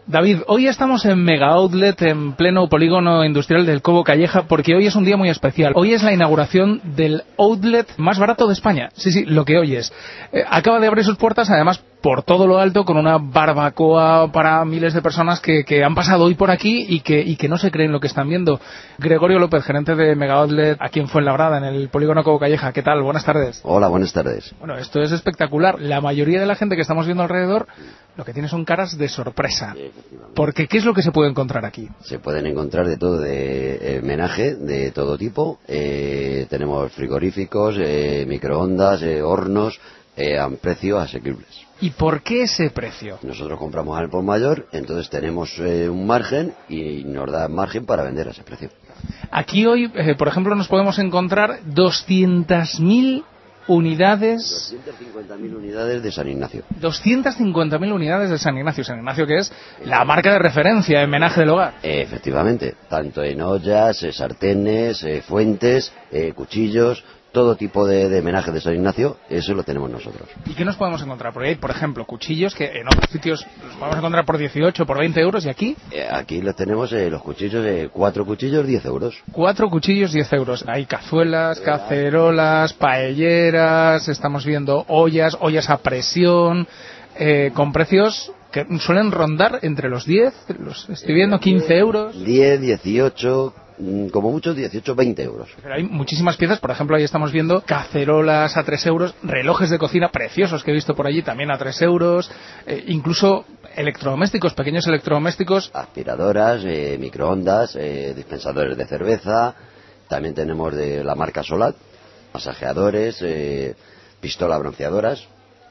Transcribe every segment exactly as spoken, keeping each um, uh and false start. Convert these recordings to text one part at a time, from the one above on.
David, hoy estamos en Mega Outlet, en pleno polígono industrial del Cobo Calleja, porque hoy es un día muy especial. Hoy es la inauguración del outlet más barato de España. Sí, sí, lo que oyes. Eh, acaba de abrir sus puertas, además, por todo lo alto, con una barbacoa para miles de personas que, que han pasado hoy por aquí y que, y que no se creen lo que están viendo. Gregorio López, gerente de Mega Outlet, aquí en Fuenlabrada, en el polígono Cobo Calleja. ¿Qué tal? Buenas tardes. Hola, buenas tardes. Bueno, esto es espectacular. La mayoría de la gente que estamos viendo alrededor lo que tiene son caras de sorpresa. Porque, ¿qué es lo que se puede encontrar aquí? Se pueden encontrar de todo, de eh, menaje, de todo tipo. Eh, tenemos frigoríficos, eh, microondas, eh, hornos, eh, a precios asequibles. ¿Y por qué ese precio? Nosotros compramos al por mayor, entonces tenemos eh, un margen y nos da margen para vender a ese precio. Aquí hoy, eh, por ejemplo, nos podemos encontrar doscientas mil unidades... doscientas cincuenta mil unidades de San Ignacio. doscientas cincuenta mil unidades de San Ignacio. San Ignacio, que es la marca de referencia en menaje del hogar. Eh, efectivamente, tanto en ollas, eh, sartenes, eh, fuentes, eh, cuchillos... Todo tipo de, de menaje de San Ignacio, eso lo tenemos nosotros. ¿Y qué nos podemos encontrar? Porque hay, por ejemplo, cuchillos que en otros sitios los podemos encontrar por dieciocho, por veinte euros, ¿y aquí? Eh, aquí los tenemos, eh, los cuchillos, eh, cuatro cuchillos, diez euros. Cuatro cuchillos, diez euros. Hay cazuelas, cacerolas, paelleras, estamos viendo ollas, ollas a presión, eh, con precios que suelen rondar entre los diez, los estoy viendo, quince euros. diez, dieciocho... como mucho dieciocho, veinte euros. Pero hay muchísimas piezas, por ejemplo, ahí estamos viendo cacerolas a tres euros, relojes de cocina preciosos que he visto por allí también a tres euros, eh, incluso electrodomésticos, pequeños electrodomésticos. Aspiradoras, eh, microondas, eh, dispensadores de cerveza, también tenemos de la marca Solat, masajeadores, eh, pistolas bronceadoras,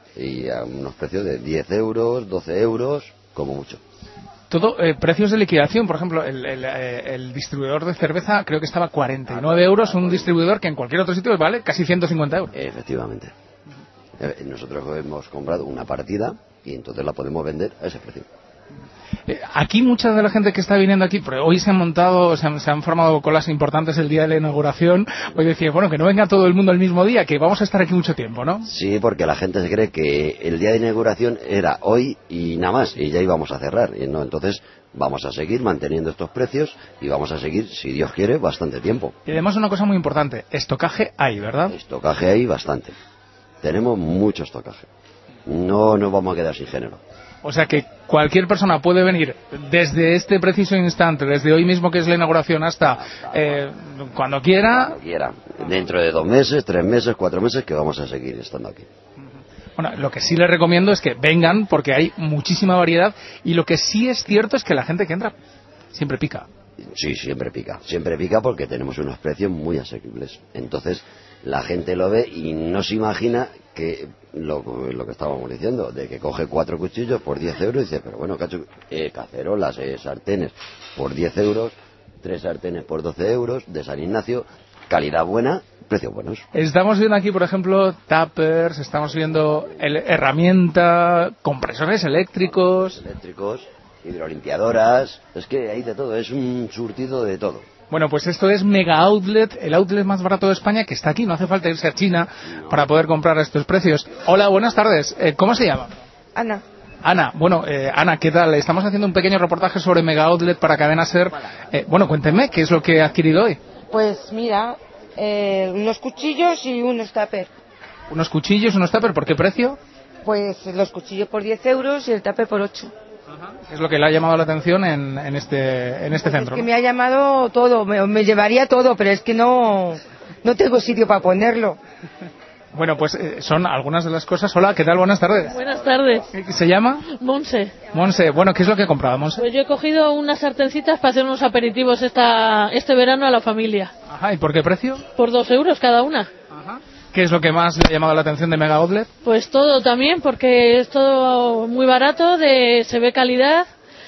y a unos precios de diez euros, doce euros, como mucho. Todo, eh, precios de liquidación, por ejemplo, el, el, eh, el distribuidor de cerveza creo que estaba a cuarenta y nueve euros, un distribuidor que en cualquier otro sitio vale casi ciento cincuenta euros. Efectivamente. Eh, nosotros hemos comprado una partida y entonces la podemos vender a ese precio. Eh, aquí mucha de la gente que está viniendo aquí, porque hoy se han montado, se han, se han formado colas importantes el día de la inauguración, hoy decía, bueno, que no venga todo el mundo el mismo día, que vamos a estar aquí mucho tiempo, ¿no? Sí, porque la gente se cree que el día de inauguración era hoy y nada más, y ya íbamos a cerrar, y no, entonces vamos a seguir manteniendo estos precios y vamos a seguir, si Dios quiere, bastante tiempo. Y además una cosa muy importante, estocaje hay, ¿verdad? Estocaje hay bastante, tenemos mucho estocaje, no nos vamos a quedar sin género. O sea que cualquier persona puede venir desde este preciso instante, desde hoy mismo que es la inauguración hasta eh, cuando quiera. Cuando quiera. Dentro de dos meses, tres meses, cuatro meses que vamos a seguir estando aquí. Bueno, lo que sí les recomiendo es que vengan porque hay muchísima variedad y lo que sí es cierto es que la gente que entra siempre pica. Sí, siempre pica. Siempre pica porque tenemos unos precios muy asequibles. Entonces la gente lo ve y no se imagina que lo, lo que estábamos diciendo, de que coge cuatro cuchillos por diez euros y dice, pero bueno, cacho, eh, cacerolas, eh, sartenes por diez euros, tres sartenes por doce euros, de San Ignacio, calidad buena, precios buenos. Estamos viendo aquí, por ejemplo, tuppers, estamos viendo el, herramienta, compresores eléctricos. Eléctricos, hidrolimpiadoras, es que hay de todo, es un surtido de todo. Bueno, pues esto es Mega Outlet, el outlet más barato de España, que está aquí. No hace falta irse a China no. para poder comprar a estos precios. Hola, buenas tardes. Eh, ¿Cómo se llama? Ana. Ana, bueno, eh, Ana, ¿qué tal? Estamos haciendo un pequeño reportaje sobre Mega Outlet para Cadena Ser. Eh, bueno, cuéntenme, ¿qué es lo que he adquirido hoy? Pues mira, eh, unos cuchillos y unos tupper. Unos cuchillos, unos tupper, ¿por qué precio? Pues los cuchillos por diez euros y el tupper por ocho. ¿Qué es lo que le ha llamado la atención en, en este en este pues centro? Es que ¿no? me ha llamado todo, me, me llevaría todo, pero es que no, no tengo sitio para ponerlo. Bueno, pues eh, son algunas de las cosas. Hola, ¿qué tal? Buenas tardes. Buenas tardes. ¿Se llama? Monse. Monse, bueno, ¿qué es lo que he comprado, Monse? Pues yo he cogido unas sartencitas para hacer unos aperitivos esta, este verano a la familia. Ajá, ¿y por qué precio? Por dos euros cada una. Ajá. ¿Qué es lo que más le ha llamado la atención de Mega Outlet? Pues todo también, porque es todo muy barato, de se ve calidad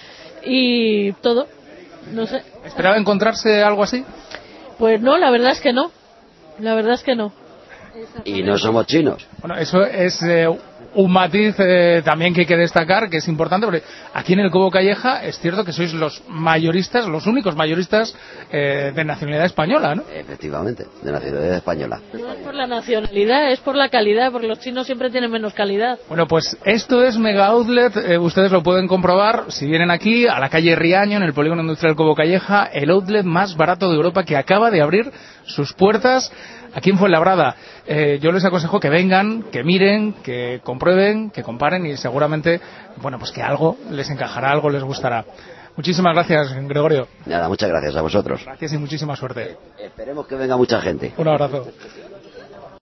y todo. No sé. ¿Esperaba encontrarse algo así? Pues no, la verdad es que no. La verdad es que no. Y no somos chinos. Bueno, eso es eh, un matiz eh, también que hay que destacar, que es importante, porque aquí en el Cobo Calleja es cierto que sois los mayoristas, los únicos mayoristas eh, de nacionalidad española, ¿no? Efectivamente, de nacionalidad española. No es por la nacionalidad, es por la calidad, porque los chinos siempre tienen menos calidad. Bueno, pues esto es Mega Outlet, eh, ustedes lo pueden comprobar si vienen aquí a la calle Riaño, en el polígono industrial Cobo Calleja, el outlet más barato de Europa que acaba de abrir sus puertas aquí en Fuenlabrada. Eh, yo les aconsejo que vengan, que miren, que comprueben, que comparen y seguramente, bueno, pues que algo les encajará, algo les gustará. Muchísimas gracias, Gregorio. Nada, muchas gracias a vosotros. Gracias y muchísima suerte. Esperemos que venga mucha gente. Un abrazo.